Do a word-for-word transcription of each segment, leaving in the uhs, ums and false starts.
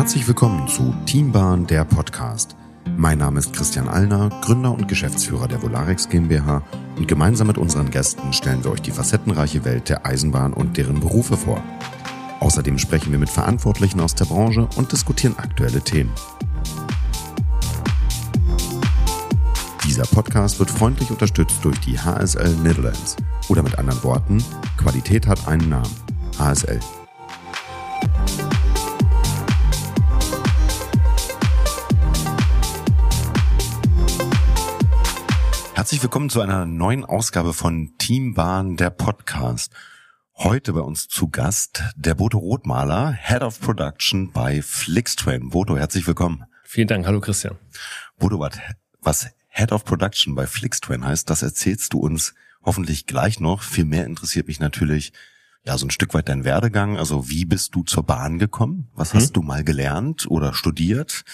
Herzlich willkommen zu Teambahn, der Podcast. Mein Name ist Christian Allner, Gründer und Geschäftsführer der Volarex GmbH, und gemeinsam mit unseren Gästen stellen wir euch die facettenreiche Welt der Eisenbahn und deren Berufe vor. Außerdem sprechen wir mit Verantwortlichen aus der Branche und diskutieren aktuelle Themen. Dieser Podcast wird freundlich unterstützt durch die H S L Netherlands. Oder mit anderen Worten, Qualität hat einen Namen. H S L. Herzlich willkommen zu einer neuen Ausgabe von Teambahn, der Podcast. Heute bei uns zu Gast der Bodo Rothmaler, Head of Production bei Flixtrain. Bodo, herzlich willkommen. Vielen Dank. Hallo Christian. Bodo, was Head of Production bei Flixtrain heißt, das erzählst du uns hoffentlich gleich noch. Viel mehr interessiert mich natürlich ja so ein Stück weit dein Werdegang. Also wie bist du zur Bahn gekommen? Was hm. hast du mal gelernt oder studiert?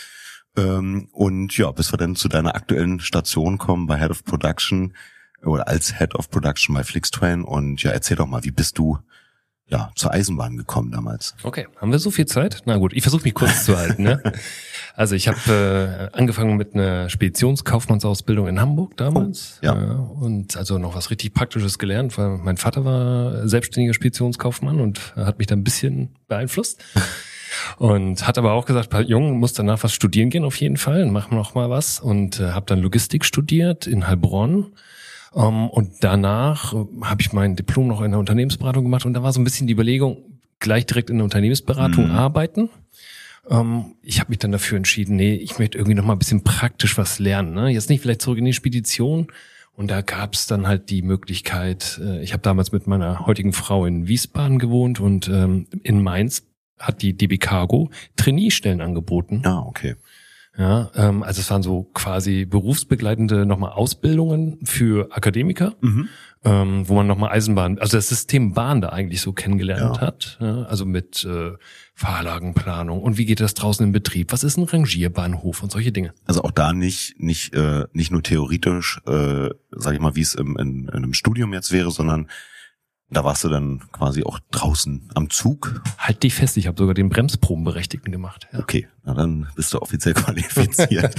Und ja, bis wir dann zu deiner aktuellen Station kommen bei Head of Production oder als Head of Production bei Flixtrain. Und ja, erzähl doch mal, wie bist du ja zur Eisenbahn gekommen damals? Okay, haben wir so viel Zeit? Na gut, ich versuche mich kurz zu halten. Ne? Also ich habe äh, angefangen mit einer Speditionskaufmannsausbildung in Hamburg damals. Oh, ja. äh, und also noch was richtig Praktisches gelernt, weil mein Vater war selbstständiger Speditionskaufmann und hat mich da ein bisschen beeinflusst. Und hat aber auch gesagt, Jung, muss danach was studieren gehen auf jeden Fall, machen wir noch mal was. Und äh, habe dann Logistik studiert in Heilbronn. Um, und danach äh, habe ich mein Diplom noch in der Unternehmensberatung gemacht. Und da war so ein bisschen die Überlegung, gleich direkt in der Unternehmensberatung mhm. arbeiten. Um, ich habe mich dann dafür entschieden, nee, ich möchte irgendwie noch mal ein bisschen praktisch was lernen. Ne? Jetzt nicht vielleicht zurück in die Spedition. Und da gab es dann halt die Möglichkeit, äh, ich habe damals mit meiner heutigen Frau in Wiesbaden gewohnt und ähm, in Mainz hat die D B Cargo Trainee-Stellen angeboten. Ah, okay. Ja, ähm, also es waren so quasi berufsbegleitende nochmal Ausbildungen für Akademiker, mhm. ähm, wo man nochmal Eisenbahn, also das System Bahn da eigentlich so kennengelernt ja. hat. Ja, also mit äh, Fahrlagenplanung und wie geht das draußen im Betrieb? Was ist ein Rangierbahnhof und solche Dinge? Also auch da nicht nicht äh, nicht nur theoretisch, äh, sag ich mal, wie es im, in, in einem Studium jetzt wäre, sondern da warst du dann quasi auch draußen am Zug. Halt dich fest, ich habe sogar den Bremsprobenberechtigten gemacht. Ja. Okay, na dann bist du offiziell qualifiziert.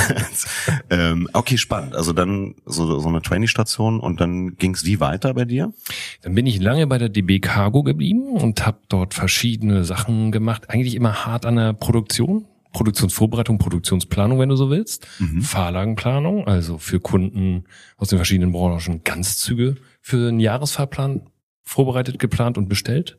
ähm, okay, spannend. Also dann so, so eine Trainee-Station und dann ging's wie weiter bei dir? Dann bin ich lange bei der D B Cargo geblieben und habe dort verschiedene Sachen gemacht. Eigentlich immer hart an der Produktion. Produktionsvorbereitung, Produktionsplanung, wenn du so willst. Mhm. Fahrlagenplanung, also für Kunden aus den verschiedenen Branchen Ganzzüge für einen Jahresfahrplan vorbereitet, geplant und bestellt.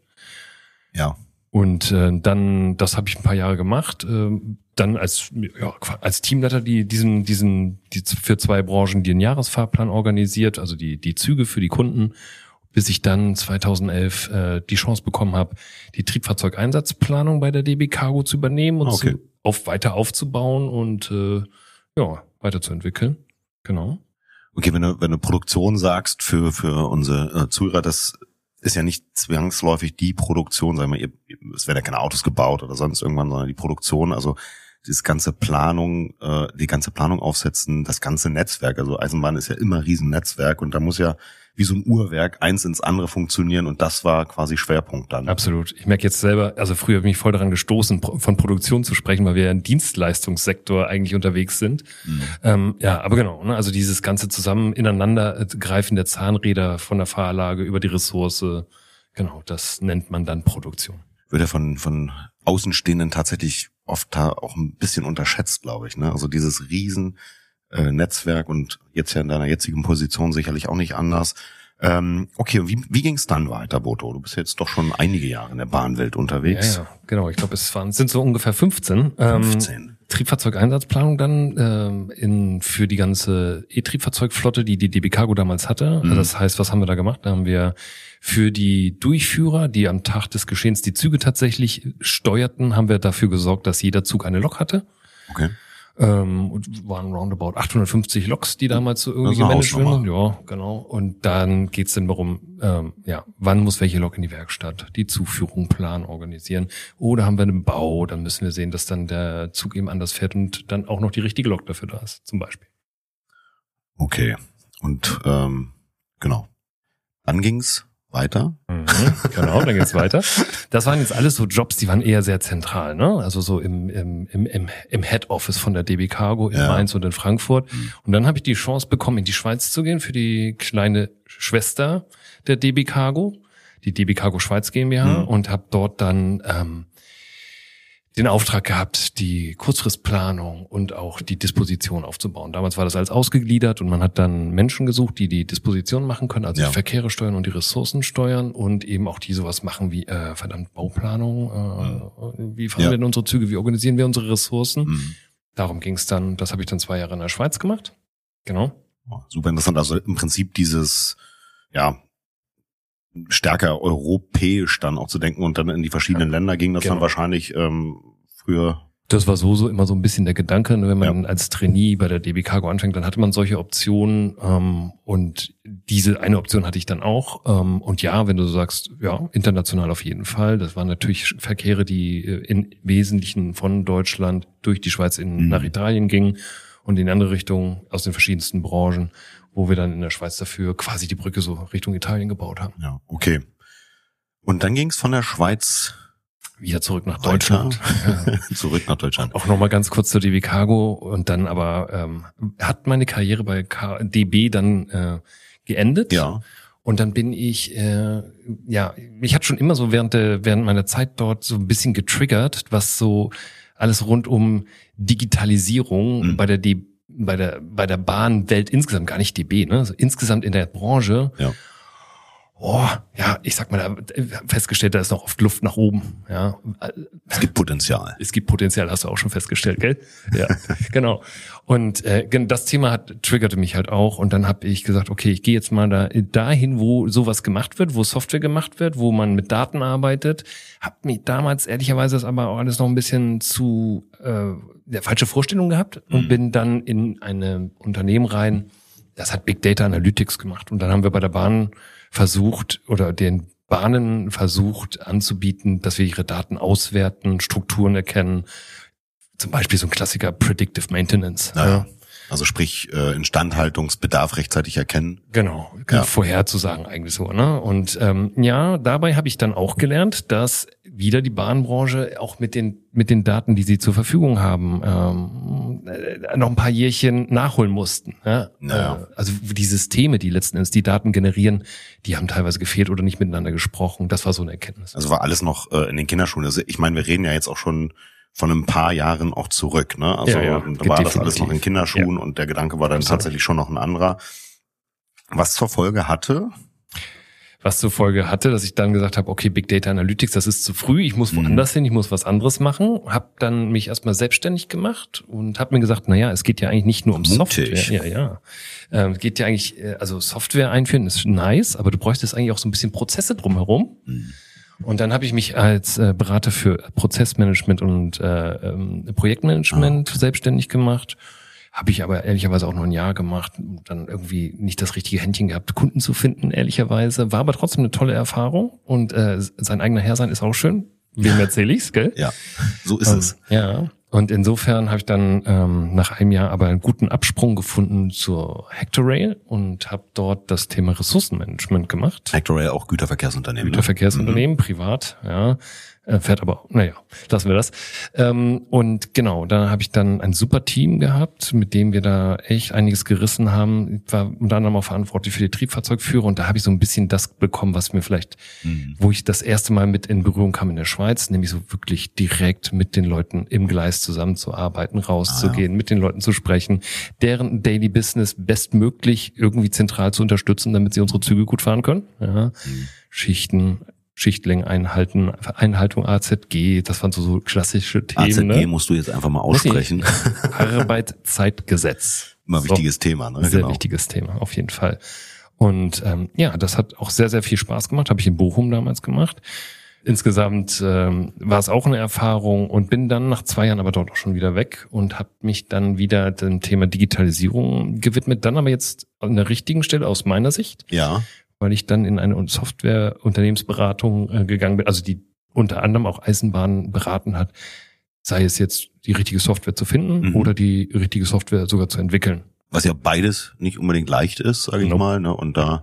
Ja. Und äh, dann, das habe ich ein paar Jahre gemacht. Äh, dann als ja, als Teamleiter die diesen diesen die für zwei Branchen den Jahresfahrplan organisiert, also die die Züge für die Kunden, bis ich dann zweitausendelf äh, die Chance bekommen habe, die Triebfahrzeugeinsatzplanung bei der D B Cargo zu übernehmen und okay. zu, auf weiter aufzubauen und äh, ja weiterzuentwickeln. Genau. Okay, wenn du wenn du Produktion sagst für für unsere äh, Zuhörer, das ist ja nicht zwangsläufig die Produktion, sagen wir, ihr, es werden ja keine Autos gebaut oder sonst irgendwann, sondern die Produktion, also das ganze Planung, äh, die ganze Planung aufsetzen, das ganze Netzwerk. Also Eisenbahn ist ja immer ein Riesennetzwerk und da muss ja wie so ein Uhrwerk eins ins andere funktionieren und das war quasi Schwerpunkt dann. Absolut. Ich merke jetzt selber, also früher habe ich mich voll daran gestoßen, von Produktion zu sprechen, weil wir ja im Dienstleistungssektor eigentlich unterwegs sind. Mhm. Ähm, ja, aber genau, ne, also dieses ganze zusammen ineinandergreifen der Zahnräder von der Fahrlage über die Ressource, genau, das nennt man dann Produktion. Wird ja von von Außenstehenden tatsächlich oft da auch ein bisschen unterschätzt, glaube ich. Ne? Also dieses riesen äh, Netzwerk und jetzt ja in deiner jetzigen Position sicherlich auch nicht anders. Ähm, okay, und wie, wie ging es dann weiter, Bodo? Du bist jetzt doch schon einige Jahre in der Bahnwelt unterwegs. Ja, ja, genau. Ich glaube, es waren sind so ungefähr fünfzehn. fünfzehn. Ähm, Triebfahrzeugeinsatzplanung dann ähm, in für die ganze E-Triebfahrzeugflotte, die die D B Cargo damals hatte. Mhm. Also das heißt, was haben wir da gemacht? Da haben wir für die Durchführer, die am Tag des Geschehens die Züge tatsächlich steuerten, haben wir dafür gesorgt, dass jeder Zug eine Lok hatte. Okay. Ähm, und waren roundabout achthundertfünfzig Loks, die damals so irgendwie gemanagt wurden. Ja, genau. Und dann geht's dann darum, ähm, ja, wann muss welche Lok in die Werkstatt, die Zuführung planen, organisieren. Oder haben wir einen Bau, dann müssen wir sehen, dass dann der Zug eben anders fährt und dann auch noch die richtige Lok dafür da ist, zum Beispiel. Okay. Und ähm, genau. Dann ging's weiter. Mhm, genau, dann geht's weiter. Das waren jetzt alles so Jobs, die waren eher sehr zentral, ne? Also so im im im im, im Head Office von der D B Cargo in ja. Mainz und in Frankfurt. Mhm. Und dann habe ich die Chance bekommen, in die Schweiz zu gehen für die kleine Schwester der D B Cargo, die D B Cargo Schweiz GmbH, mhm. und habe dort dann ähm, den Auftrag gehabt, die Kurzfristplanung und auch die Disposition aufzubauen. Damals war das alles ausgegliedert und man hat dann Menschen gesucht, die die Disposition machen können, also ja. die Verkehre steuern und die Ressourcen steuern und eben auch die sowas machen wie äh, verdammt Bauplanung. Äh, mhm. Wie fahren ja. wir denn unsere Züge? Wie organisieren wir unsere Ressourcen? Mhm. Darum ging es dann. Das habe ich dann zwei Jahre in der Schweiz gemacht. Genau. Oh, super interessant. Also im Prinzip dieses, ja, stärker europäisch dann auch zu denken und dann in die verschiedenen ja, Länder ging das genau. dann wahrscheinlich ähm, früher. Das war so so immer so ein bisschen der Gedanke, wenn man ja. als Trainee bei der D B Cargo anfängt, dann hatte man solche Optionen ähm, und diese eine Option hatte ich dann auch. Ähm, und ja, wenn du so sagst, ja, international auf jeden Fall. Das waren natürlich Verkehre, die in Wesentlichen von Deutschland durch die Schweiz in, mhm. nach Italien gingen und in andere Richtungen aus den verschiedensten Branchen, wo wir dann in der Schweiz dafür quasi die Brücke so Richtung Italien gebaut haben. Ja, okay. Und dann ging es von der Schweiz wieder zurück nach Deutschland. Ja. Zurück nach Deutschland. Auch nochmal ganz kurz zur D B Cargo und dann aber ähm, hat meine Karriere bei K- D B dann äh, geendet. Ja. Und dann bin ich, äh, ja, mich hat schon immer so während der, während meiner Zeit dort so ein bisschen getriggert, was so alles rund um Digitalisierung mhm. bei der D B bei der bei der Bahnwelt insgesamt, gar nicht D B, ne, also insgesamt in der Branche. Ja. Oh, ja, ich sag mal, da festgestellt, da ist noch oft Luft nach oben, ja. Es gibt Potenzial. Es gibt Potenzial, hast du auch schon festgestellt, gell? Ja, genau. Und äh, das Thema hat triggerte mich halt auch und dann habe ich gesagt, okay, ich gehe jetzt mal da dahin, wo sowas gemacht wird, wo Software gemacht wird, wo man mit Daten arbeitet. Hab mir damals ehrlicherweise das aber auch alles noch ein bisschen zu äh, der falsche Vorstellung gehabt und mhm. bin dann in eine Unternehmen rein, das hat Big Data Analytics gemacht und dann haben wir bei der Bahn versucht oder den Bahnen versucht anzubieten, dass wir ihre Daten auswerten, Strukturen erkennen. Zum Beispiel so ein Klassiker Predictive Maintenance. Naja. Ja. Also sprich äh, Instandhaltungsbedarf rechtzeitig erkennen. Genau, ja. vorherzusagen eigentlich so. Ne? Und ähm, ja, dabei habe ich dann auch gelernt, dass wieder die Bahnbranche auch mit den mit den Daten, die sie zur Verfügung haben, ähm, äh, noch ein paar Jährchen nachholen mussten. Ja? Naja. Äh, also die Systeme, die letzten Endes die Daten generieren, die haben teilweise gefehlt oder nicht miteinander gesprochen. Das war so eine Erkenntnis. Also war alles noch äh, in den Kinderschuhen. Also ich meine, wir reden ja jetzt auch schon von ein paar Jahren auch zurück, ne? Also ja, ja, da war definitiv. Das alles noch in Kinderschuhen ja. und der Gedanke war dann Absolut. tatsächlich schon noch ein anderer. Was zur Folge hatte? Was zur Folge hatte, dass ich dann gesagt habe, okay, Big Data Analytics, das ist zu früh, ich muss woanders mhm. hin, ich muss was anderes machen. Habe dann mich erstmal selbstständig gemacht und habe mir gesagt, na ja, es geht ja eigentlich nicht nur um Mutig. Software. Ja, ja. Ähm, es geht ja eigentlich, also Software einführen ist nice, aber du bräuchtest eigentlich auch so ein bisschen Prozesse drumherum. Mhm. Und dann habe ich mich als äh, Berater für Prozessmanagement und äh, ähm, Projektmanagement ah. selbstständig gemacht. Habe ich aber ehrlicherweise auch nur ein Jahr gemacht. Dann irgendwie nicht das richtige Händchen gehabt, Kunden zu finden, ehrlicherweise. War aber trotzdem eine tolle Erfahrung. Und äh, sein eigener Herr sein ist auch schön. Wem erzähle ich's, gell? Ja, so ist ähm, es. Ja. Und insofern habe ich dann ähm, nach einem Jahr aber einen guten Absprung gefunden zur Hectorail und habe dort das Thema Ressourcenmanagement gemacht. Hectorail auch Güterverkehrsunternehmen. Güterverkehrsunternehmen, mhm. privat, ja. Äh, fährt aber, naja, lassen wir das. Ähm, und genau, da habe ich dann ein super Team gehabt, mit dem wir da echt einiges gerissen haben. Ich war unter anderem auch verantwortlich für die Triebfahrzeugführer und da habe ich so ein bisschen das bekommen, was mir vielleicht, mhm. wo ich das erste Mal mit in Berührung kam in der Schweiz, nämlich so wirklich direkt mit den Leuten im Gleis zusammenzuarbeiten, rauszugehen, ah, ja. mit den Leuten zu sprechen, deren Daily Business bestmöglich irgendwie zentral zu unterstützen, damit sie unsere Züge gut fahren können. Ja. Mhm. Schichten, Schichtlängen einhalten, Einhaltung A Z G, das waren so, so klassische Themen. A Z G ne? musst du jetzt einfach mal aussprechen. Arbeitszeitgesetz. Immer wichtiges so, Thema, ne? Sehr genau. wichtiges Thema, auf jeden Fall. Und ähm, ja, das hat auch sehr, sehr viel Spaß gemacht, habe ich in Bochum damals gemacht. Insgesamt ähm, war es auch eine Erfahrung und bin dann nach zwei Jahren aber dort auch schon wieder weg und habe mich dann wieder dem Thema Digitalisierung gewidmet, dann aber jetzt an der richtigen Stelle aus meiner Sicht. Ja. Weil ich dann in eine Software-Unternehmensberatung äh, gegangen bin, also die unter anderem auch Eisenbahnen beraten hat, sei es jetzt die richtige Software zu finden mhm. oder die richtige Software sogar zu entwickeln. Was ja beides nicht unbedingt leicht ist, sage ich nope. mal, ne? Und da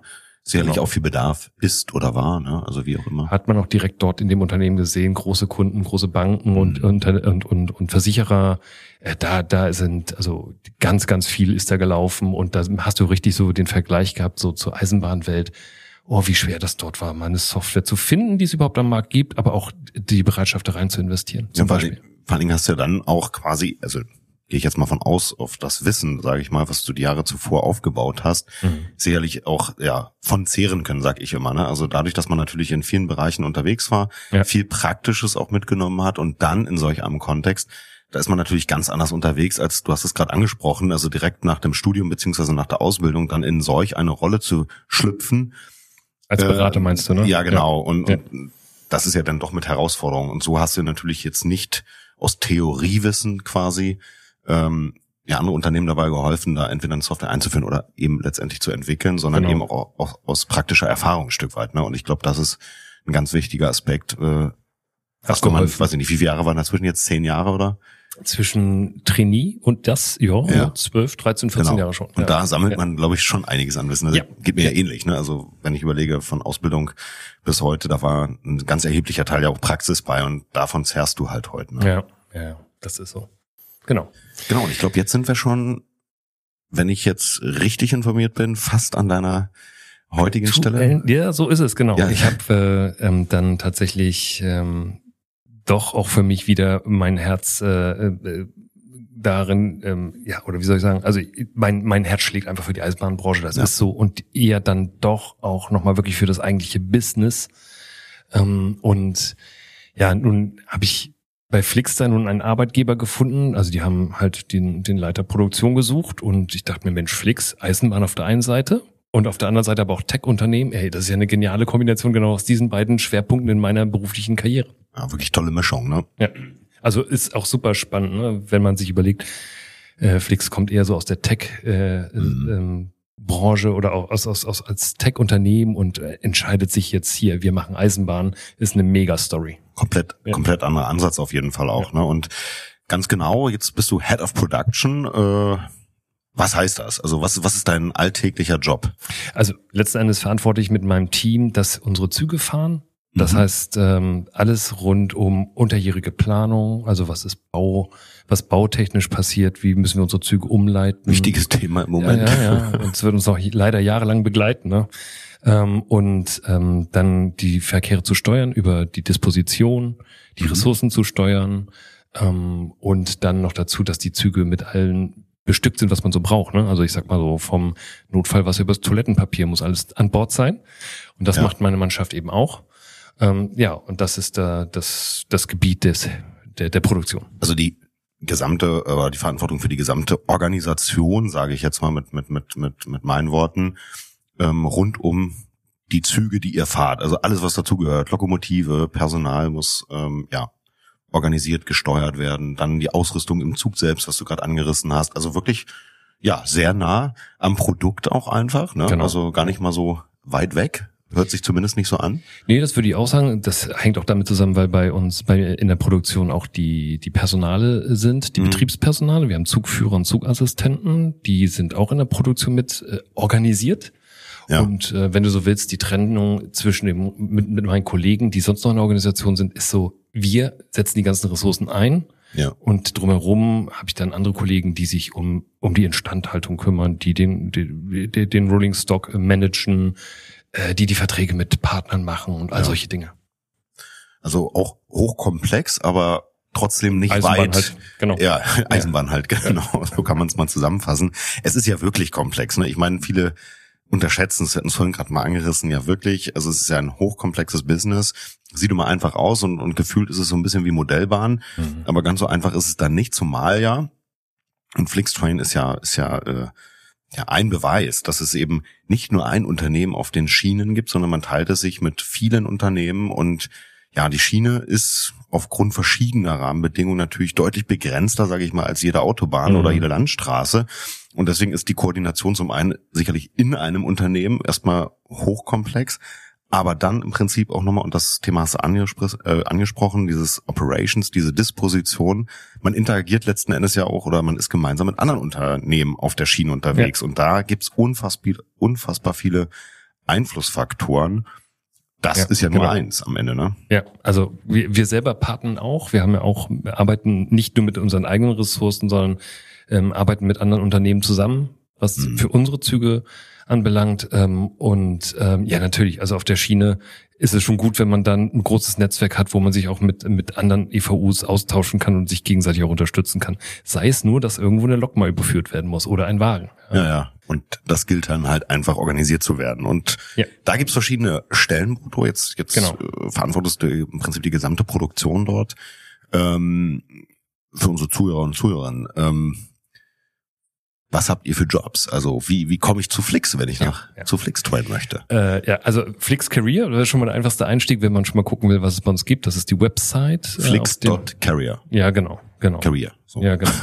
sicherlich Genau. auch viel Bedarf ist oder war, ne? Also wie auch immer. Hat man auch direkt dort in dem Unternehmen gesehen, große Kunden, große Banken und, Mhm. und, und, und, und Versicherer, äh, da, da sind, also ganz, ganz viel ist da gelaufen und da hast du richtig so den Vergleich gehabt, so zur Eisenbahnwelt. Oh, wie schwer das dort war, mal eine Software zu finden, die es überhaupt am Markt gibt, aber auch die Bereitschaft da rein zu investieren. Ja, vor, allen, vor allen Dingen hast du ja dann auch quasi, also gehe ich jetzt mal von aus, auf das Wissen, sage ich mal, was du die Jahre zuvor aufgebaut hast, mhm. sicherlich auch ja von zehren können, sag ich immer. Ne? Also dadurch, dass man natürlich in vielen Bereichen unterwegs war, ja. viel Praktisches auch mitgenommen hat und dann in solch einem Kontext, da ist man natürlich ganz anders unterwegs, als du hast es gerade angesprochen, also direkt nach dem Studium beziehungsweise nach der Ausbildung dann in solch eine Rolle zu schlüpfen. Als Berater äh, meinst du, ne? Ja, genau. Ja. Und, ja. und das ist ja dann doch mit Herausforderungen. Und so hast du natürlich jetzt nicht aus Theoriewissen quasi ähm, ja andere Unternehmen dabei geholfen, da entweder eine Software einzuführen oder eben letztendlich zu entwickeln, sondern genau. eben auch, auch aus praktischer Erfahrung ein Stück weit. Ne? Und ich glaube, das ist ein ganz wichtiger Aspekt. Äh, was du man, weiß ich nicht, wie viele Jahre waren dazwischen jetzt? Zehn Jahre oder? Zwischen Trainee und das, ja, ja. zwölf, dreizehn, vierzehn genau. Jahre schon. Und ja. da sammelt ja. man, glaube ich, schon einiges an Wissen. Also ja. Geht mir ja ähnlich. Ne? Also wenn ich überlege, von Ausbildung bis heute, da war ein ganz erheblicher Teil ja auch Praxis bei und davon zehrst du halt heute. Ne? Ja, ja, das ist so. Genau. Genau, und ich glaube, jetzt sind wir schon, wenn ich jetzt richtig informiert bin, fast an deiner heutigen Zu, Stelle. Äh, ja, so ist es, genau. Ja. Ich habe äh, ähm, dann tatsächlich ähm, doch auch für mich wieder mein Herz äh, äh, darin, ähm, ja, oder wie soll ich sagen, also mein mein Herz schlägt einfach für die Eisenbahnbranche, das ja. ist so, und eher dann doch auch nochmal wirklich für das eigentliche Business. Ähm, und ja, nun habe ich bei Flixster nun einen Arbeitgeber gefunden, also die haben halt den den Leiter Produktion gesucht und ich dachte mir, Mensch, Flix, Eisenbahn auf der einen Seite und auf der anderen Seite aber auch Tech-Unternehmen, hey, das ist ja eine geniale Kombination genau aus diesen beiden Schwerpunkten in meiner beruflichen Karriere. Ja, wirklich tolle Mischung, ne? Ja, also ist auch super spannend, ne? Wenn man sich überlegt, äh, Flix kommt eher so aus der Tech äh, mhm. ähm, Branche oder auch aus, aus, aus als Tech-Unternehmen und äh, entscheidet sich jetzt hier, wir machen Eisenbahn, ist eine Mega-Story. Komplett, ja. komplett anderer Ansatz auf jeden Fall auch, ja. ne? Und ganz genau, jetzt bist du Head of Production. Äh, was heißt das? Also was, was ist dein alltäglicher Job? Also letzten Endes verantworte ich mit meinem Team, dass unsere Züge fahren. Das mhm. heißt, ähm, alles rund um unterjährige Planung, also was ist Bau, was bautechnisch passiert, wie müssen wir unsere Züge umleiten. Wichtiges Thema im Moment. Ja, ja, ja. Und es wird uns noch leider jahrelang begleiten, ne? Ähm, und ähm, dann die Verkehre zu steuern über die Disposition, die mhm. Ressourcen zu steuern ähm, und dann noch dazu, dass die Züge mit allen bestückt sind, was man so braucht. Ne? Also ich sag mal so, vom Notfallwasser übers Toilettenpapier muss alles an Bord sein. Und das ja. macht meine Mannschaft eben auch. Ähm, ja, und das ist da das das Gebiet des der der Produktion. Also die gesamte oder die Verantwortung für die gesamte Organisation, sage ich jetzt mal mit mit mit mit mit meinen Worten, ähm, rund um die Züge, die ihr fahrt. Also alles, was dazugehört, Lokomotive, Personal muss ähm, ja organisiert, gesteuert werden. Dann die Ausrüstung im Zug selbst, was du gerade angerissen hast. Also wirklich ja sehr nah am Produkt auch einfach. Ne? Genau. Also gar nicht mal so weit weg. Hört sich zumindest nicht so an. Nee, das würde ich auch sagen. Das hängt auch damit zusammen, weil bei uns bei in der Produktion auch die die Personale sind, die mhm. Betriebspersonale. Wir haben Zugführer und Zugassistenten, die sind auch in der Produktion mit äh, organisiert. Ja. Und äh, wenn du so willst, die Trennung zwischen dem mit, mit meinen Kollegen, die sonst noch in der Organisation sind, ist so: Wir setzen die ganzen Ressourcen ein. Ja. Und drumherum habe ich dann andere Kollegen, die sich um um die Instandhaltung kümmern, die den den, den Rolling Stock managen, die die Verträge mit Partnern machen und all ja. solche Dinge. Also auch hochkomplex, aber trotzdem nicht Eisenbahn weit. Halt, genau. Ja, Eisenbahn ja. halt, genau. Ja. So kann man es mal zusammenfassen. Es ist ja wirklich komplex. Ne? Ich meine, viele unterschätzen es, wir hatten es vorhin gerade mal angerissen, ja wirklich. Also es ist ja ein hochkomplexes Business. Sieht immer einfach aus und, und gefühlt ist es so ein bisschen wie Modellbahn. Mhm. Aber ganz so einfach ist es dann nicht, zumal ja. Und Flixtrain ist ja, ist ja, äh, ja ein Beweis, dass es eben nicht nur ein Unternehmen auf den Schienen gibt, sondern man teilt es sich mit vielen Unternehmen und ja, die Schiene ist aufgrund verschiedener Rahmenbedingungen natürlich deutlich begrenzter, sage ich mal, als jede Autobahn mhm. oder jede Landstraße. Und deswegen ist die Koordination zum einen sicherlich in einem Unternehmen erstmal hochkomplex, aber dann im Prinzip auch nochmal, und das Thema hast du angespr- äh, angesprochen, dieses Operations, diese Disposition, man interagiert letzten Endes ja auch oder man ist gemeinsam mit anderen Unternehmen auf der Schiene unterwegs. Ja. Und da gibt's unfassbar, unfassbar viele Einflussfaktoren, das Ja, ist ja nur genau. eins am Ende, ne? Ja, also wir, wir selber partnern auch. Wir haben ja auch, wir arbeiten nicht nur mit unseren eigenen Ressourcen, sondern ähm, arbeiten mit anderen Unternehmen zusammen, was Mhm. für unsere Züge anbelangt. Ähm, und ähm, ja, natürlich, also auf der Schiene ist es schon gut, wenn man dann ein großes Netzwerk hat, wo man sich auch mit mit anderen E V Us austauschen kann und sich gegenseitig auch unterstützen kann. Sei es nur, dass irgendwo eine Lok mal überführt werden muss oder ein Wagen. Ja, ja. Und das gilt dann halt einfach organisiert zu werden. Und Ja. da gibt's verschiedene Stellen, wo du jetzt, jetzt Genau. äh, verantwortest du im Prinzip die gesamte Produktion dort. Ähm, für unsere Zuhörer und Zuhörerinnen. Ähm, was habt ihr für Jobs? Also wie wie komme ich zu Flix, wenn ich Ja, nach ja. zu Flix traden möchte? Äh, ja, also Flix Career, das ist schon mal der einfachste Einstieg, wenn man schon mal gucken will, was es bei uns gibt. Das ist die Website. äh, Flix auf dem- dot carrier. Ja, genau, genau. Career. So. Ja, genau.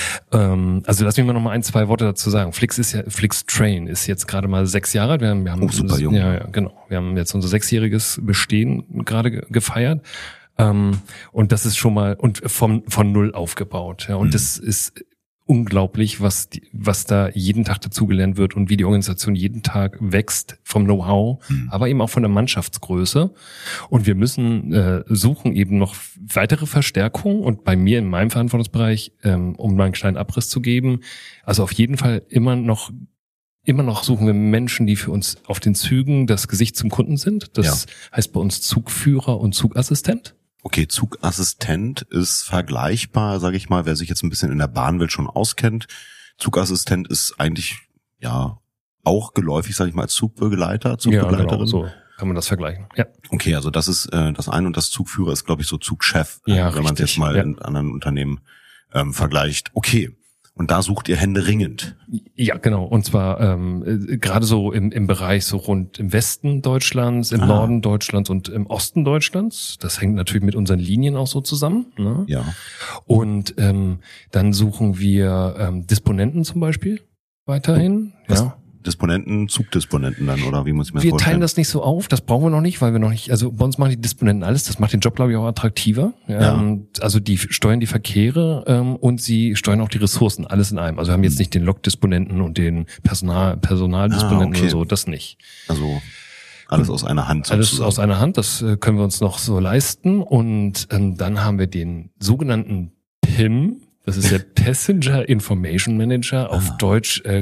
ähm, also lass mich mal noch mal ein, zwei Worte dazu sagen. Flix ist ja, Flix Train ist jetzt gerade mal sechs Jahre alt. Wir haben, wir haben Oh, super jung. Ja, ja, genau. Wir haben jetzt unser sechsjähriges Bestehen gerade ge- gefeiert. Ähm, und das ist schon mal und vom von null aufgebaut. Ja, und Mhm. das ist unglaublich, was die, was da jeden Tag dazugelernt wird und wie die Organisation jeden Tag wächst vom Know-how, Mhm. aber eben auch von der Mannschaftsgröße. Und wir müssen äh, suchen eben noch weitere Verstärkung. Und bei mir in meinem Verantwortungsbereich, ähm, um mal einen kleinen Abriss zu geben, also auf jeden Fall immer noch Immer noch suchen wir Menschen, die für uns auf den Zügen das Gesicht zum Kunden sind. Das heißt bei uns Zugführer und Zugassistent. Okay, Zugassistent ist vergleichbar, sage ich mal, wer sich jetzt ein bisschen in der Bahnwelt schon auskennt. Zugassistent ist eigentlich ja auch geläufig, sage ich mal, als Zugbegleiter, Zugbegleiterin. Ja, genau, so kann man das vergleichen. Ja, Okay, also das ist äh, das eine und das Zugführer ist, glaube ich, so Zugchef, äh, Ja, wenn man es richtig, jetzt mal ja. in anderen Unternehmen ähm, vergleicht. Okay, und da sucht ihr händeringend. ja, genau. Und zwar ähm, äh, gerade so im, im Bereich so rund im Westen Deutschlands, im Ah. Norden Deutschlands und im Osten Deutschlands. Das hängt natürlich mit unseren Linien auch so zusammen. Ne? Ja. Und ähm, dann suchen wir ähm, Disponenten zum Beispiel weiterhin. Was? Ja. Disponenten, Zugdisponenten dann, oder wie muss ich mir das Wir vorstellen? teilen das nicht so auf, das brauchen wir noch nicht, weil wir noch nicht, also bei uns machen die Disponenten alles, das macht den Job, glaube ich, auch attraktiver. Ja. Ähm, also die steuern die Verkehre ähm, und sie steuern auch die Ressourcen, alles in einem. Also wir haben jetzt nicht den Lok-Disponenten und den Personal, Personaldisponenten Ah, okay. oder so, das nicht. Also alles aus einer Hand Alles sozusagen. aus einer Hand, das äh, können wir uns noch so leisten. Und ähm, dann haben wir den sogenannten P I M, das ist der Passenger Information Manager, auf Ah. Deutsch äh,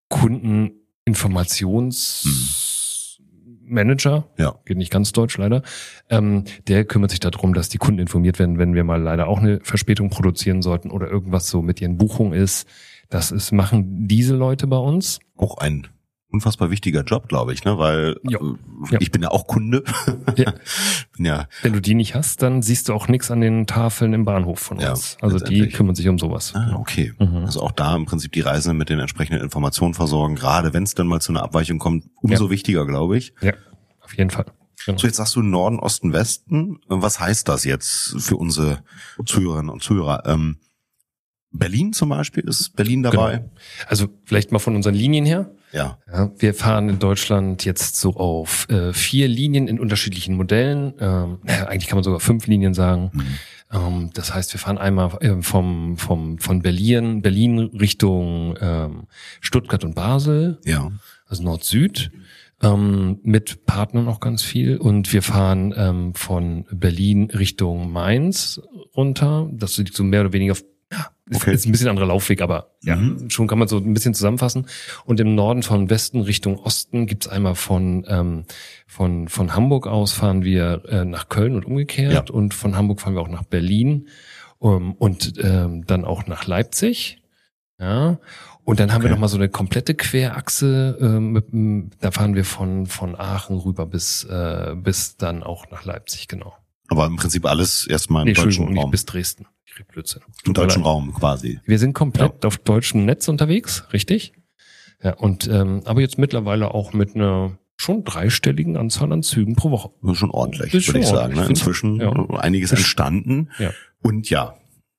Kundeninformationsmanager. Ja. Geht nicht ganz deutsch leider. Ähm, der kümmert sich darum, dass die Kunden informiert werden, wenn wir mal leider auch eine Verspätung produzieren sollten oder irgendwas so mit ihren Buchungen ist. Das ist, machen diese Leute bei uns. Auch ein unfassbar wichtiger Job, glaube ich, ne, weil Ja. äh, Ja. ich bin ja auch Kunde. Ja. bin ja Wenn du die nicht hast, dann siehst du auch nichts an den Tafeln im Bahnhof von Ja, uns. Also die letztendlich. kümmern sich um sowas. Ah, okay. Mhm. Also auch da im Prinzip die Reisenden mit den entsprechenden Informationen versorgen, gerade wenn es dann mal zu einer Abweichung kommt, umso Ja. wichtiger, glaube ich. Ja, auf jeden Fall. Genau. So, jetzt sagst du Norden, Osten, Westen. Was heißt das jetzt für unsere Zuhörerinnen und Zuhörer? Ähm, Berlin zum Beispiel, ist Berlin dabei? Genau. Also vielleicht mal von unseren Linien her. Ja. Ja, wir fahren in Deutschland jetzt so auf äh, vier Linien in unterschiedlichen Modellen. Ähm, naja, eigentlich kann man sogar fünf Linien sagen. Mhm. Ähm, das heißt, wir fahren einmal äh, vom, vom, von Berlin, Berlin Richtung ähm, Stuttgart und Basel, Ja. also Nord-Süd, ähm, mit Partnern auch ganz viel. Und wir fahren ähm, von Berlin Richtung Mainz runter. Das liegt so mehr oder weniger auf, ja, ist, Okay. ist ein bisschen anderer Laufweg, aber ja, Mhm. schon kann man so ein bisschen zusammenfassen. Und im Norden von Westen Richtung Osten gibt's einmal von ähm, von von Hamburg aus fahren wir äh, nach Köln und umgekehrt. Ja. Und von Hamburg fahren wir auch nach Berlin um, und ähm, dann auch nach Leipzig. Ja. Und dann haben wir Okay. noch mal so eine komplette Querachse. Ähm, mit, dem- da fahren wir von von Aachen rüber bis äh, bis dann auch nach Leipzig, genau. Aber im Prinzip alles erstmal im Nee, deutschen Entschuldigung, nicht Raum. bis Dresden. Ich krieg Blödsinn. Im Tut mir deutschen leid. Raum quasi. Wir sind komplett auf deutschem Netz unterwegs, richtig? Ja, und ähm, aber jetzt mittlerweile auch mit einer schon dreistelligen Anzahl an Zügen pro Woche. Das ist schon ordentlich, Das ist würde ich schon sagen. Ne? ordentlich. Inzwischen Ja. einiges Das- entstanden. Ja. Und ja,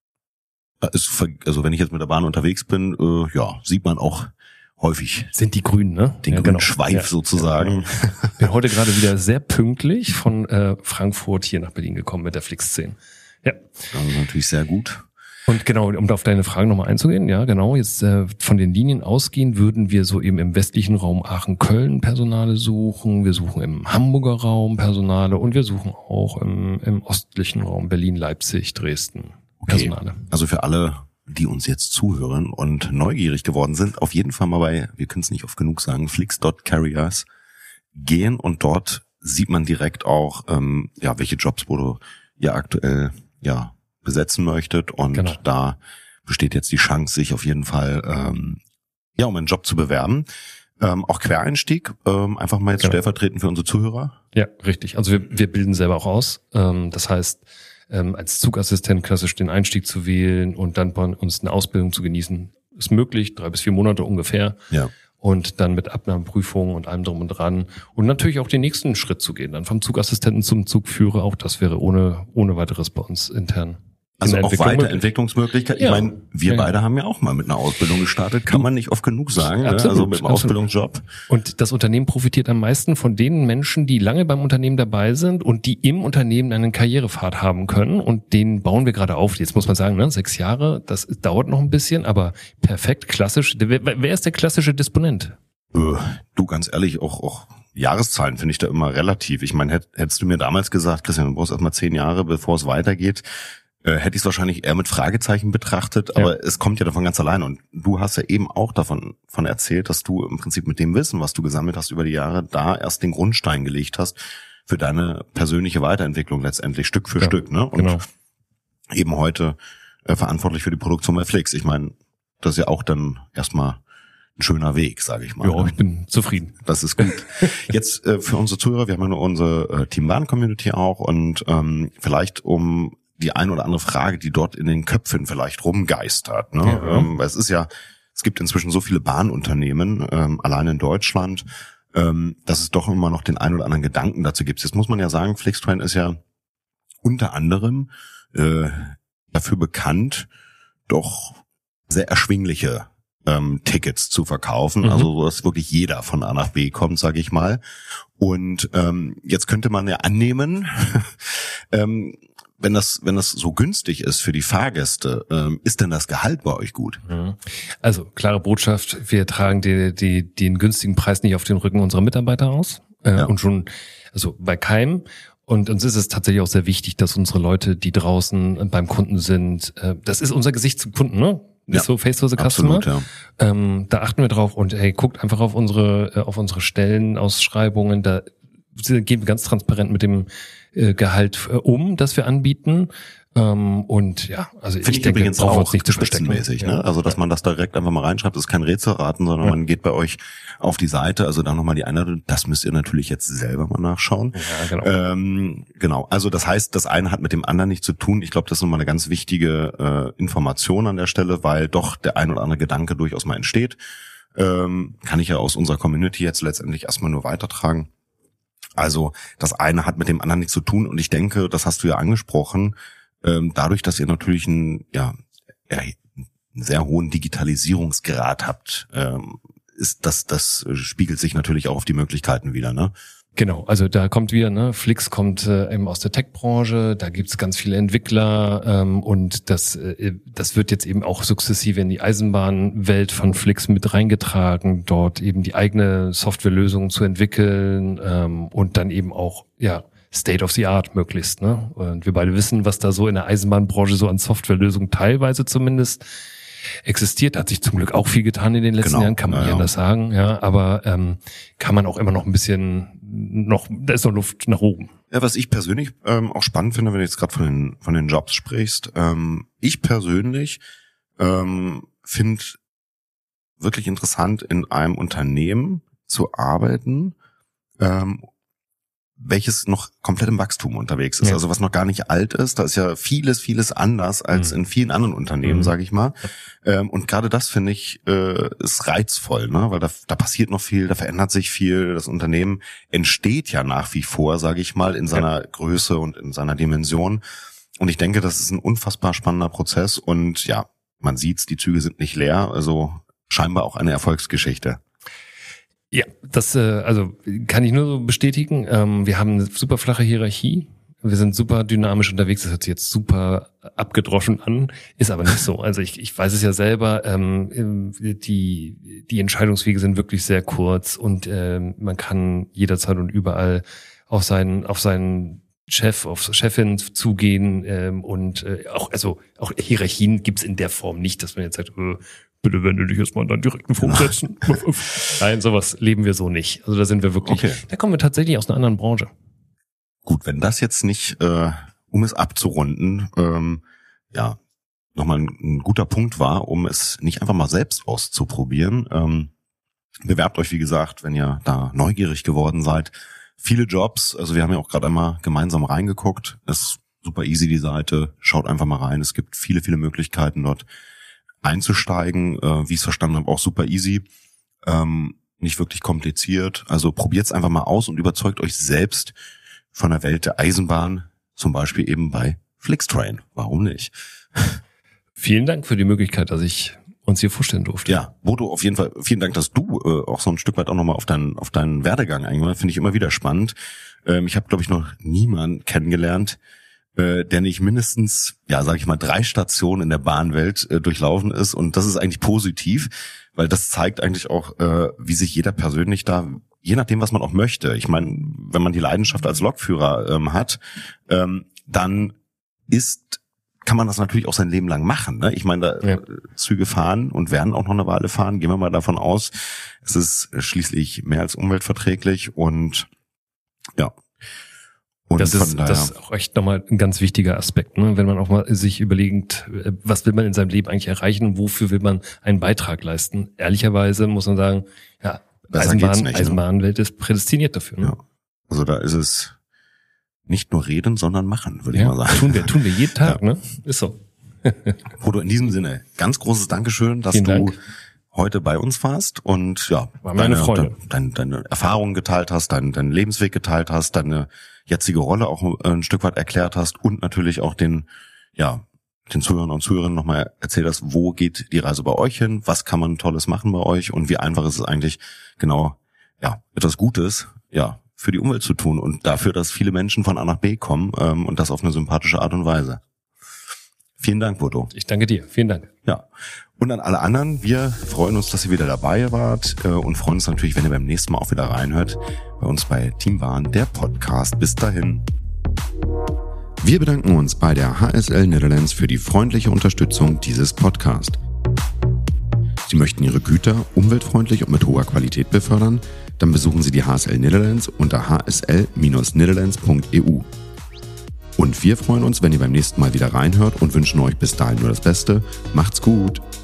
da ist, ver- also wenn ich jetzt mit der Bahn unterwegs bin, äh, ja, sieht man auch häufig Sind die Grünen, ne? den ja, grünen genau. Schweif Ja. sozusagen. Bin heute gerade wieder sehr pünktlich von äh, Frankfurt hier nach Berlin gekommen mit der Flix zehn. Ja. Das ist natürlich sehr gut. Und genau, um auf deine Frage nochmal einzugehen, ja genau, jetzt äh, von den Linien ausgehend würden wir so eben im westlichen Raum Aachen-Köln Personale suchen, wir suchen im Hamburger Raum Personale und wir suchen auch im, im ostlichen Raum Berlin, Leipzig, Dresden Personale. Okay. Also für alle, die uns jetzt zuhören und neugierig geworden sind, auf jeden Fall mal bei, wir können es nicht oft genug sagen, flix Punkt careers gehen und dort sieht man direkt auch, ähm, ja, welche Jobs, wo du ja aktuell, ja, besetzen möchtet und genau. Da besteht jetzt die Chance, sich auf jeden Fall ähm, ja um einen Job zu bewerben. Ähm, auch Quereinstieg, ähm, einfach mal jetzt genau. stellvertretend für unsere Zuhörer. Ja, richtig. Also wir, wir bilden selber auch aus. Ähm, das heißt, ähm, als Zugassistent klassisch den Einstieg zu wählen und dann bei uns eine Ausbildung zu genießen, ist möglich, drei bis vier Monate ungefähr. Ja. Und dann mit Abnahmeprüfungen und allem drum und dran. Und natürlich auch den nächsten Schritt zu gehen, dann vom Zugassistenten zum Zugführer. Auch das wäre ohne ohne weiteres bei uns intern. Also auch Weiterentwicklungsmöglichkeiten. Ja. Ich meine, wir ja. beide haben ja auch mal mit einer Ausbildung gestartet, kann man nicht oft genug sagen. Absolut, also mit einem Ausbildungsjob. Und das Unternehmen profitiert am meisten von den Menschen, die lange beim Unternehmen dabei sind und die im Unternehmen einen Karrierepfad haben können. Und den bauen wir gerade auf. Jetzt muss man sagen, ne, sechs Jahre, das dauert noch ein bisschen, aber perfekt, klassisch. Wer, wer ist der klassische Disponent? Du, ganz ehrlich, auch auch Jahreszahlen finde ich da immer relativ. Ich meine, hätt, hättest du mir damals gesagt, Christian, du brauchst erst mal zehn Jahre, bevor es weitergeht, hätte ich es wahrscheinlich eher mit Fragezeichen betrachtet, aber ja. Es kommt ja davon ganz allein und du hast ja eben auch davon von erzählt, dass du im Prinzip mit dem Wissen, was du gesammelt hast über die Jahre, da erst den Grundstein gelegt hast für deine persönliche Weiterentwicklung letztendlich Stück für ja, Stück, ne? Und genau. Eben heute äh, verantwortlich für die Produktion bei Flix. Ich meine, das ist ja auch dann erstmal ein schöner Weg, sage ich mal. Ja, ich bin zufrieden. Das ist gut. Jetzt äh, für unsere Zuhörer, wir haben ja nur unsere äh, Team Bahn Community auch und ähm, vielleicht um die ein oder andere Frage, die dort in den Köpfen vielleicht rumgeistert. Ne? Ja. Ähm, weil es ist ja, es gibt inzwischen so viele Bahnunternehmen, ähm, allein in Deutschland, ähm, dass es doch immer noch den ein oder anderen Gedanken dazu gibt. Jetzt muss man ja sagen, Flixtrain ist ja unter anderem äh, dafür bekannt, doch sehr erschwingliche ähm, Tickets zu verkaufen. Mhm. Also so, dass wirklich jeder von A nach B kommt, sage ich mal. Und ähm, jetzt könnte man ja annehmen, ähm, wenn das wenn das so günstig ist für die Fahrgäste, ähm, ist denn das Gehalt bei euch gut? Also klare Botschaft: Wir tragen die, die, den günstigen Preis nicht auf den Rücken unserer Mitarbeiter aus äh, ja. und schon also bei keinem. Und uns ist es tatsächlich auch sehr wichtig, dass unsere Leute, die draußen beim Kunden sind, äh, das ist unser Gesicht zum Kunden, ne? Ist ja, so Face to the Customer. Absolut, ja. Ähm, da achten wir drauf und hey, guckt einfach auf unsere auf unsere Stellenausschreibungen. Da gehen wir ganz transparent mit dem äh, Gehalt äh, um, das wir anbieten. Ähm, und ja, also Find ich, ich denke, übrigens brauchen wir uns nicht zu verstecken. Mäßig, ne? Ja. Also dass man das direkt einfach mal reinschreibt, das ist kein Rätselraten, sondern ja. man geht bei euch auf die Seite, also dann nochmal die Einladung, das müsst ihr natürlich jetzt selber mal nachschauen. Ja, genau. Ähm, genau, also das heißt, das eine hat mit dem anderen nichts zu tun. Ich glaube, das ist nochmal eine ganz wichtige äh, Information an der Stelle, weil doch der ein oder andere Gedanke durchaus mal entsteht. Ähm, kann ich ja aus unserer Community jetzt letztendlich erstmal nur weitertragen. Also das eine hat mit dem anderen nichts zu tun und ich denke, das hast du ja angesprochen, ähm, dadurch, dass ihr natürlich einen, ja, einen sehr hohen Digitalisierungsgrad habt, ähm, ist das, das spiegelt sich natürlich auch auf die Möglichkeiten wieder, ne? Genau, also da kommt wieder, ne, Flix kommt äh, eben aus der Tech-Branche, da gibt's ganz viele Entwickler ähm, und das äh, das wird jetzt eben auch sukzessive in die Eisenbahnwelt von Flix mit reingetragen, dort eben die eigene Softwarelösung zu entwickeln ähm, und dann eben auch, ja, State of the Art möglichst, ne? Und wir beide wissen, was da so in der Eisenbahnbranche so an Softwarelösungen teilweise zumindest existiert. Da hat sich zum Glück auch viel getan in den letzten genau. Jahren, kann man ja, ja anders sagen, ja, aber ähm, kann man auch immer noch ein bisschen noch, da ist noch Luft nach oben. Ja, was ich persönlich ähm, auch spannend finde, wenn du jetzt gerade von den von den Jobs sprichst, ähm, ich persönlich ähm, finde wirklich interessant, in einem Unternehmen zu arbeiten, ähm, welches noch komplett im Wachstum unterwegs ist, ja. Also was noch gar nicht alt ist. Da ist ja vieles, vieles anders als mhm. in vielen anderen Unternehmen, mhm. sage ich mal. Ähm, und gerade das finde ich äh, ist reizvoll, ne, weil da, da passiert noch viel, da verändert sich viel. Das Unternehmen entsteht ja nach wie vor, sage ich mal, in seiner ja. Größe und in seiner Dimension. Und ich denke, das ist ein unfassbar spannender Prozess. Und ja, man sieht's, die Züge sind nicht leer. Also scheinbar auch eine Erfolgsgeschichte. Ja, das äh, also kann ich nur so bestätigen. Ähm, wir haben eine super flache Hierarchie. wir sind super dynamisch unterwegs. Das hört sich jetzt super abgedroschen an, ist aber nicht so. Also ich, ich weiß es ja selber, ähm, die, die Entscheidungswege sind wirklich sehr kurz und ähm, man kann jederzeit und überall auf seinen, auf seinen Chef, auf Chefin zugehen ähm, und äh, auch, also auch Hierarchien gibt's in der Form nicht, dass man jetzt sagt, äh, bitte wende dich jetzt mal an deinen direkten Vorgesetzten. Nein, sowas leben wir so nicht. Also da sind wir wirklich, okay. Da kommen wir tatsächlich aus einer anderen Branche. Gut, wenn das jetzt nicht, äh, um es abzurunden, ähm, ja, nochmal ein, ein guter Punkt war, um es nicht einfach mal selbst auszuprobieren. Ähm, bewerbt euch, wie gesagt, wenn ihr da neugierig geworden seid. Viele Jobs, also wir haben ja auch gerade einmal gemeinsam reingeguckt. Das ist super easy, die Seite. Schaut einfach mal rein. Es gibt viele, viele Möglichkeiten dort einzusteigen. Äh, wie ich es verstanden habe, auch super easy. Ähm, nicht wirklich kompliziert. Also probiert es einfach mal aus und überzeugt euch selbst von der Welt der Eisenbahn. Zum Beispiel eben bei Flixtrain. Warum nicht? Vielen Dank für die Möglichkeit, dass ich uns hier vorstellen durfte. Ja, Bodo, auf jeden Fall vielen Dank, dass du äh, auch so ein Stück weit auch nochmal auf deinen auf deinen Werdegang eingehst. Finde ich immer wieder spannend. Ähm, ich habe, glaube ich, noch niemanden kennengelernt, äh, der nicht mindestens, ja, sage ich mal, drei Stationen in der Bahnwelt äh, durchlaufen ist. Und das ist eigentlich positiv, weil das zeigt eigentlich auch, äh, wie sich jeder persönlich da, je nachdem, was man auch möchte. Ich meine, wenn man die Leidenschaft als Lokführer ähm, hat, ähm, dann ist kann man das natürlich auch sein Leben lang machen. Ne? Ich meine, da ja. Züge fahren und werden auch noch eine Weile fahren. Gehen wir mal davon aus, es ist schließlich mehr als umweltverträglich und ja. Und das ist, das ist auch echt nochmal ein ganz wichtiger Aspekt, ne? Wenn man auch mal sich überlegt, was will man in seinem Leben eigentlich erreichen und wofür will man einen Beitrag leisten. Ehrlicherweise muss man sagen, ja, Eisenbahn, nicht, Eisenbahnwelt ne? ist prädestiniert dafür. Ne? Ja. Also da ist es nicht nur reden, sondern machen, würde ja, ich mal sagen. Tun wir, tun wir jeden Tag, ja. ne? Ist so. Bodo, in diesem Sinne, ganz großes Dankeschön, dass Vielen du Dank. heute bei uns warst und ja, war meine deine, Freude. Deine, deine Erfahrungen geteilt hast, deinen, deinen Lebensweg geteilt hast, deine jetzige Rolle auch ein Stück weit erklärt hast und natürlich auch den, ja, den Zuhörern und Zuhörern nochmal erzählt hast, wo geht die Reise bei euch hin, was kann man Tolles machen bei euch und wie einfach ist es eigentlich genau, ja, etwas Gutes, ja, für die Umwelt zu tun und dafür, dass viele Menschen von A nach B kommen ähm, und das auf eine sympathische Art und Weise. Vielen Dank, Bodo. Ich danke dir. Vielen Dank. Ja. Und an alle anderen, wir freuen uns, dass ihr wieder dabei wart äh, und freuen uns natürlich, wenn ihr beim nächsten Mal auch wieder reinhört bei uns bei Team Bahn, der Podcast. Bis dahin. Wir bedanken uns bei der H S L Netherlands für die freundliche Unterstützung dieses Podcasts. Sie möchten Ihre Güter umweltfreundlich und mit hoher Qualität befördern? Dann besuchen Sie die H S L Netherlands unter h s l dash netherlands punkt e u. Und wir freuen uns, wenn ihr beim nächsten Mal wieder reinhört und wünschen euch bis dahin nur das Beste. Macht's gut!